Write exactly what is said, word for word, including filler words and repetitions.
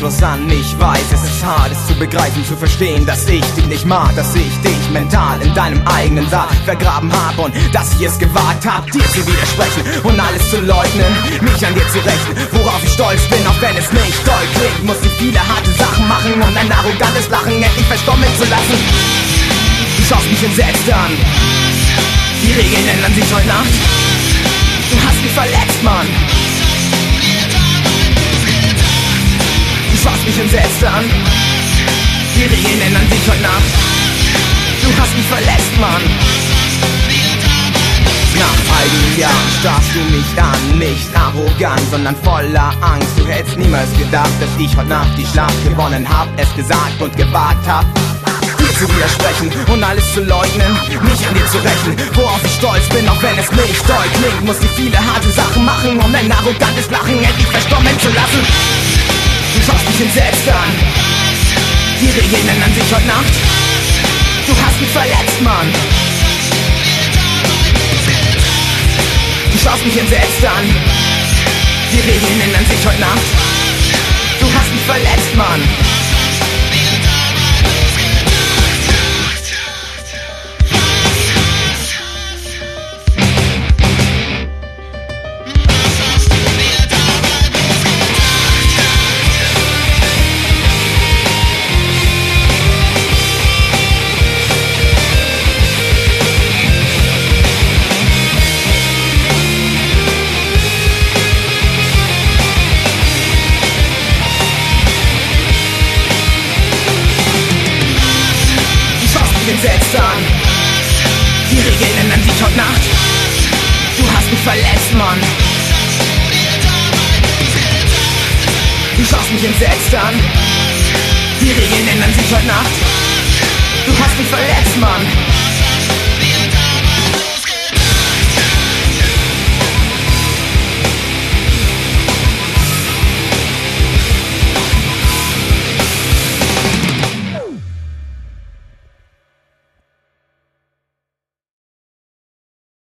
Anschluss an mich weiß. Es ist hart, es zu begreifen, zu verstehen, dass ich dich nicht mag, dass ich dich mental in deinem eigenen Sarg vergraben hab und dass ich es gewagt hab, dir zu widersprechen und alles zu leugnen, mich an dir zu rächen, worauf ich stolz bin, auch wenn es nicht doll klingt. Musste viele harte Sachen machen, um ein arrogantes Lachen endlich verstummen zu lassen. Du schaust mich entsetzt an, die Regeln ändern sich heute Nacht. Du hast mich verletzt, Mann. Du schaust mich entsetzt an, die Regeln ändern sich heute Nacht. Du hast mich verletzt, Mann. Nach all den Jahren starrst du mich an, nicht arrogant, sondern voller Angst. Du hättest niemals gedacht, dass ich heute Nacht die Schlacht gewonnen hab, es gesagt und gewagt hab, dir zu widersprechen und alles zu leugnen, mich an dir zu rächen, worauf ich stolz bin, auch wenn es nicht doll klingt. Musste viele harte Sachen machen, um ein arrogantes Lachen endlich verstummen zu lassen. Du schaust mich entsetzt an, die Regeln ändern sich heute Nacht. Du hast mich verletzt, Mann. Du schaust mich entsetzt an, die Regeln ändern sich heute Nacht. Du hast mich verletzt, Mann. Entsetzt an, die Regeln ändern sich heute Nacht. Du hast mich verletzt, Mann. Du schaust mich entsetzt an, die Regeln ändern sich heute Nacht. Du hast mich verletzt, Mann.